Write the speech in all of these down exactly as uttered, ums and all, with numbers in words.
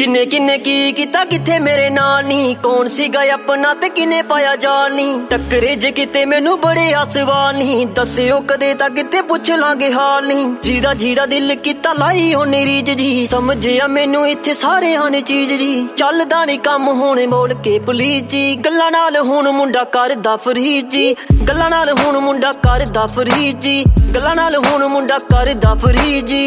किन्ने किन्ने की किता किथे मेरे नाल नी, कौन सीगा अपना ते किने पाया जाल नी। टक्करे जे किते मैनू बड़े आसवाल नी, दस्सिओ कदे तां किते पुछ लांगे हाल नी। जीदा जीदा दिल किता लाई होने रीज जी, समझिया मैनू इत्थे सारे आने चीज जी। चलदा नी कम होने बोल के पुलीस जी, गल्लां नाल हुण मुंडा करदा फरीद जी। गल्लां नाल हुण मुंडा करदा फरीद जी, गल्लां नाल हुण मुंडा करदा फरीद जी।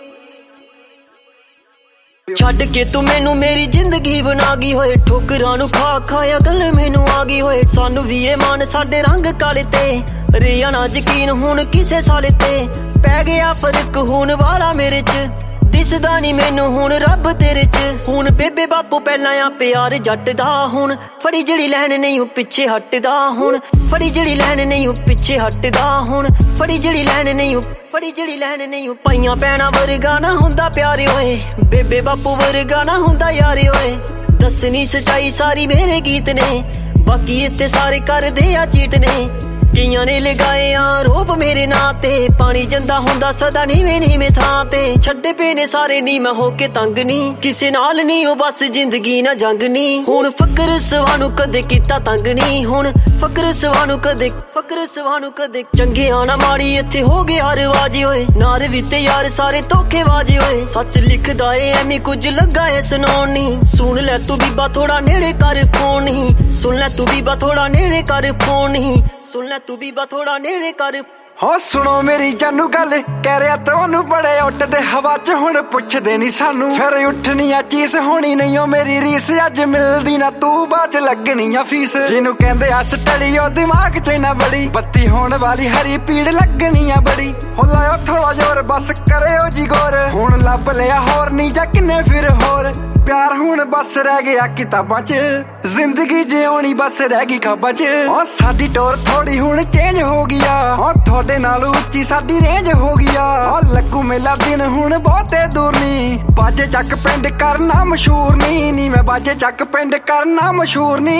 छड्ड के तू मैनू मेरी जिंदगी बना गई होए, ठोकरां नू खा खाया गल मैनू आ गई होए। सानू भी ए मान साडे रंग काले ते, रेहा ना यकीन हुण किसे साले ते। पै गया फर्क हुण वाला मेरे च, दिसदा नी मैनू हुण रब तेरे च। हुण बेबे बापू पहलां आ प्यार जट दा, हुण फड़ी जड़ी लैन नहीं ओ पिछे हटदा। हुण फड़ी जड़ी लैन नहीं ओ पिछे हटदा, हुण फड़ी जड़ी लैन नहीं ओ फड़ी जड़ी लैन नहीं ओ। पाइयां पैना वर्गा ना हुंदा प्यारे होए, बेबे बापू वर्गा ना हुंदा यारे होए। दसनी सच्चाई सारी मेरे गीत ने, बाकी इत्थे सारे करदे आ चीट ने। कईयां ने लगाए आरोप मेरे नां ते, पानी जंदा हुंदा सदा नीवें नीवें थां ते। छड्डे पे ने सारे नी मैं होके तंग नी, किसे नाल नी ओ बस जिंदगी ना जंग नी। हुण फकर सवानू कदे कीता तंग नी, हुण फकर सवानू कदे फकर सवानू कदे। चंगे आना माड़ी इत्थे हो गए हर वाजी होए, नार भी ते यार सारे धोखेबाजी होए। सच लिखदा ए ऐमी कुछ लगा ए सुनाउण नी, सुन लै तू बीबा थोड़ा नेड़े कर फोन नी। सुन लै तू बीबा थोड़ा नेड़े कर फोन नी, सुन लै तू बीबा थोड़ा नेड़े कर। हो सुनो मेरी जानू गल, कह रहा तुहानू बड़े उठदे हवा च, हुण पुछदे नी सानू। फिर उठनी आ चीज होनी नहीं ओ मेरी रीस, अज मिलदी ना तू बाच लगनी आ फीस। जिनू कहंदे अस टड़ी ओ दिमाग च ना बड़ी, बत्ती होने वाली हरी पीड़ लगनी आ बड़ी। हो लाओ थोड़ा जोर बस करे ओ जी गोर, हुण लभ लिया होर नी जा किन्ने फिर होर। प्यार हुण बस रह गया किताबां च, जिंदगी जिउणी बस रह गई ख्वाबां च। ओ साडी टोर थोड़ी हुण चेंज हो गया, ओ थोड़े नाल उच्ची साडी रेंज हो गया। ओ लगू मेला दिन हुण बहुते दूर नी, बाजे चक पिंड करना मशहूर नी। नी मैं बाजे चक पिंड करना मशहूर नी।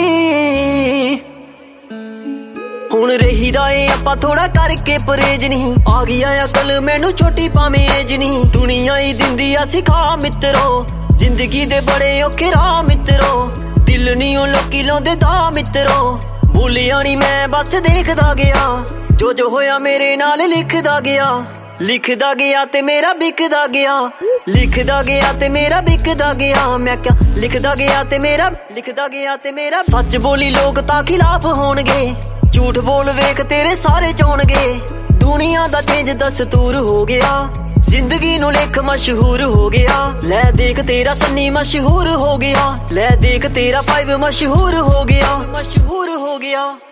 हुण रहीदा ए आपां थोड़ा करके परहेज नहीं, आ गया अकल मैनू छोटी भावें एज नहीं। दुनिया ही दिंदी आ सिखा मित्रो, जिंदगी दे बड़े औखे राह मित्रो। दिल नी ओ लोकी लाउंदे दा मित्रो, भुलिया नी मैं बस देखदा गया। जो जो होया मेरे नाल लिखदा गया, लिखदा गया ते मेरा बिकदा गया। लिखदा गया ते मेरा बिकदा गया, मैं क्या लिखदा गया ते मेरा लिखदा गया ते मेरा। सच बोली लोग तां खिलाफ होणगे, झूठ बोल वेख तेरे सारे चोणगे। दुनिया दा चेंज दस्तूर हो गया, जिंदगी नू लिख मशहूर हो गया। लै देख तेरा सन्नी मशहूर हो गया, लै देख तेरा फाइव मशहूर हो गया, मशहूर हो गया।